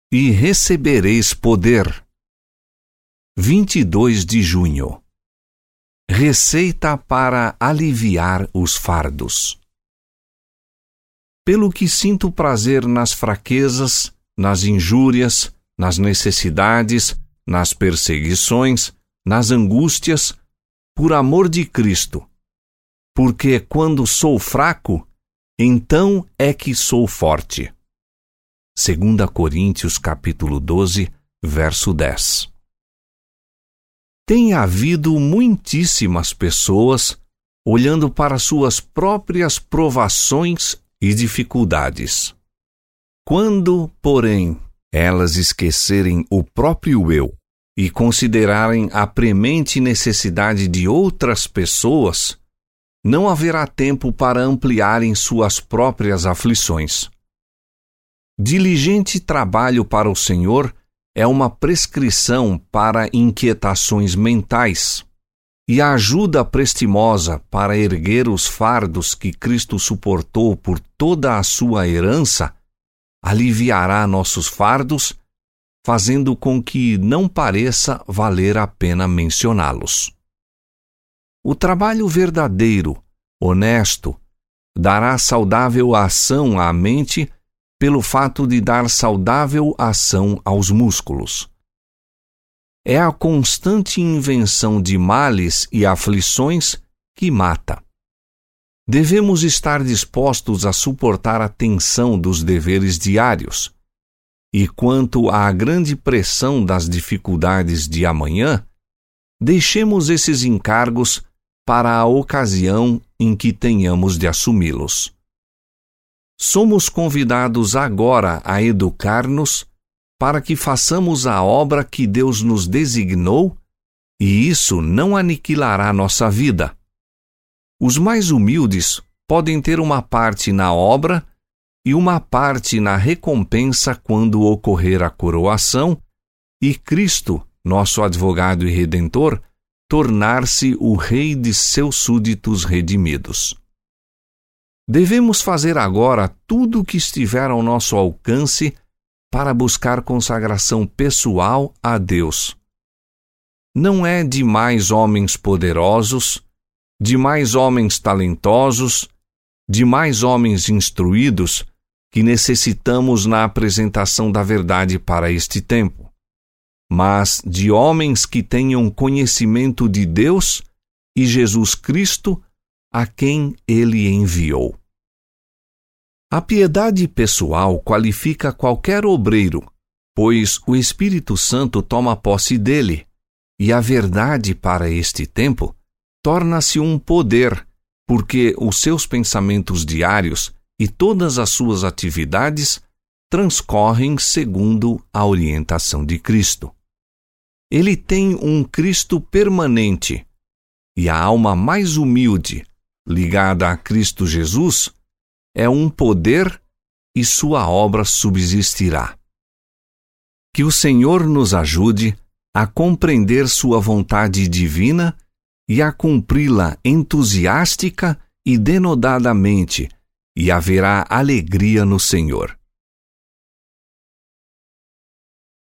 e recebereis poder. 22 de junho. Receita para aliviar os fardos. Pelo que sinto prazer nas fraquezas, nas injúrias, nas necessidades, nas perseguições, nas angústias, por amor de Cristo. Porque quando sou fraco, então é que sou forte. 2 Coríntios capítulo 12, verso 10. Tem havido muitíssimas pessoas olhando para suas próprias provações e dificuldades. Quando, porém, elas esquecerem o próprio eu e considerarem a premente necessidade de outras pessoas, não haverá tempo para ampliarem suas próprias aflições. Diligente trabalho para o Senhor é uma prescrição para inquietações mentais, e a ajuda prestimosa para erguer os fardos que Cristo suportou por toda a sua herança aliviará nossos fardos, fazendo com que não pareça valer a pena mencioná-los. O trabalho verdadeiro, honesto, dará saudável ação à mente pelo fato de dar saudável ação aos músculos. É a constante invenção de males e aflições que mata. Devemos estar dispostos a suportar a tensão dos deveres diários. E quanto à grande pressão das dificuldades de amanhã, deixemos esses encargos para a ocasião em que tenhamos de assumi-los. Somos convidados agora a educar-nos para que façamos a obra que Deus nos designou, e isso não aniquilará nossa vida. Os mais humildes podem ter uma parte na obra e uma parte na recompensa quando ocorrer a coroação e Cristo, nosso advogado e redentor, tornar-se o rei de seus súditos redimidos. Devemos fazer agora tudo o que estiver ao nosso alcance para buscar consagração pessoal a Deus. Não é de mais homens poderosos, de mais homens talentosos, de mais homens instruídos que necessitamos na apresentação da verdade para este tempo, mas de homens que tenham conhecimento de Deus e Jesus Cristo, a quem Ele enviou. A piedade pessoal qualifica qualquer obreiro, pois o Espírito Santo toma posse dele, e a verdade para este tempo torna-se um poder, porque os seus pensamentos diários e todas as suas atividades transcorrem segundo a orientação de Cristo. Ele tem um Cristo permanente, e a alma mais humilde, ligada a Cristo Jesus, é um poder e sua obra subsistirá. Que o Senhor nos ajude a compreender sua vontade divina e a cumpri-la entusiástica e denodadamente, e haverá alegria no Senhor.